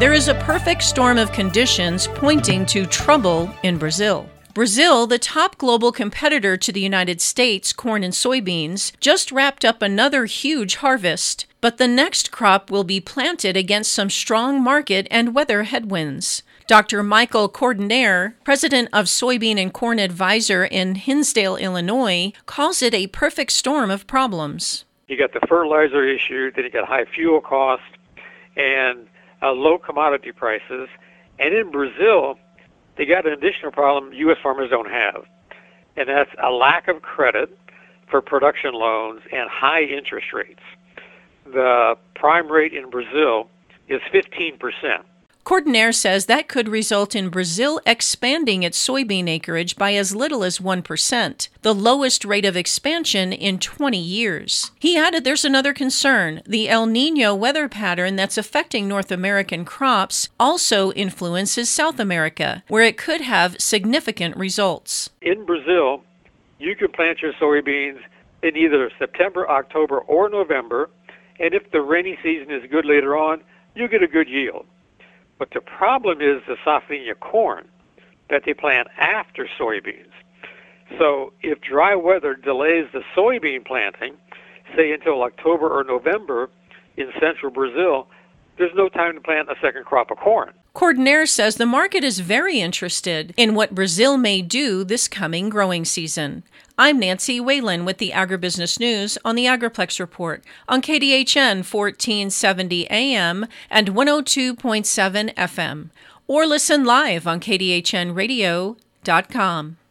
There is a perfect storm of conditions pointing to trouble in Brazil. Brazil, the top global competitor to the United States, corn and soybeans, just wrapped up another huge harvest. But the next crop will be planted against some strong market and weather headwinds. Dr. Michael Cordonnier, president of Soybean and Corn Advisor in Hinsdale, Illinois, calls it a perfect storm of problems. You got the fertilizer issue, then you got high fuel costs and low commodity prices. And in Brazil, they got an additional problem U.S. farmers don't have, and that's a lack of credit for production loans and high interest rates. The prime rate in Brazil is 15%. Cordonnier says that could result in Brazil expanding its soybean acreage by as little as 1%, the lowest rate of expansion in 20 years. He added there's another concern. The El Niño weather pattern that's affecting North American crops also influences South America, where it could have significant results. In Brazil, you can plant your soybeans in either September, October, or November, and if the rainy season is good later on, you get a good yield. But the problem is the safrinha corn that they plant after soybeans. So if dry weather delays the soybean planting, say until October or November in central Brazil, there's no time to plant a second crop of corn. Cordonnier says the market is very interested in what Brazil may do this coming growing season. I'm Nancy Whalen with the Agribusiness News on the Agriplex Report on KDHN 1470 AM and 102.7 FM, or listen live on kdhnradio.com.